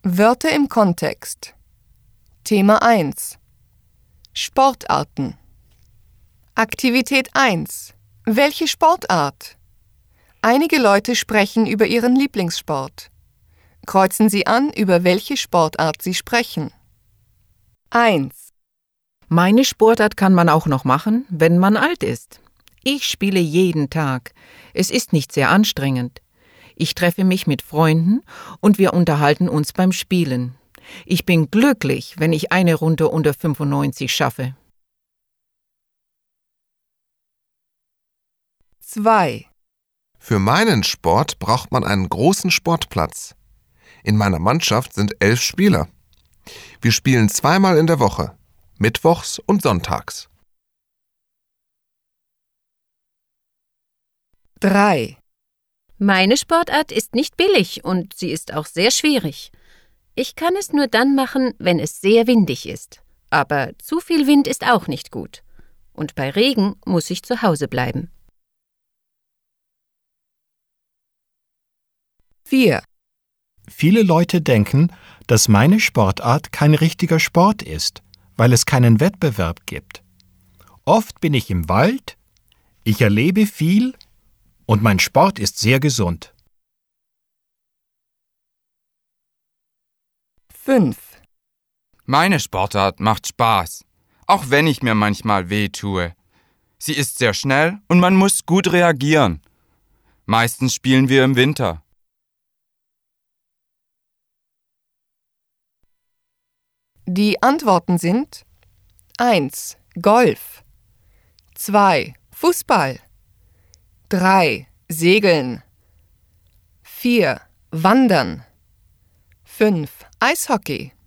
Wörter im Kontext. Thema 1. Sportarten. Aktivität 1. Welche Sportart? Einige Leute sprechen über ihren Lieblingssport. Kreuzen Sie an, über welche Sportart Sie sprechen. 1. Meine Sportart kann man auch noch machen, wenn man alt ist. Ich spiele jeden Tag. Es ist nicht sehr anstrengend. Ich treffe mich mit Freunden und wir unterhalten uns beim Spielen. Ich bin glücklich, wenn ich eine Runde unter 95 schaffe. 2. Für meinen Sport braucht man einen großen Sportplatz. In meiner Mannschaft sind 11 Spieler. Wir spielen zweimal in der Woche, mittwochs und sonntags. 3. Meine Sportart ist nicht billig und sie ist auch sehr schwierig. Ich kann es nur dann machen, wenn es sehr windig ist. Aber zu viel Wind ist auch nicht gut. Und bei Regen muss ich zu Hause bleiben. 4. Viele Leute denken, dass meine Sportart kein richtiger Sport ist, weil es keinen Wettbewerb gibt. Oft bin ich im Wald, ich erlebe viel und mein Sport ist sehr gesund. 5. Meine Sportart macht Spaß, auch wenn ich mir manchmal weh tue. Sie ist sehr schnell und man muss gut reagieren. Meistens spielen wir im Winter. Die Antworten sind 1. Golf 2. Fußball 3. Segeln 4. Wandern 5. Eishockey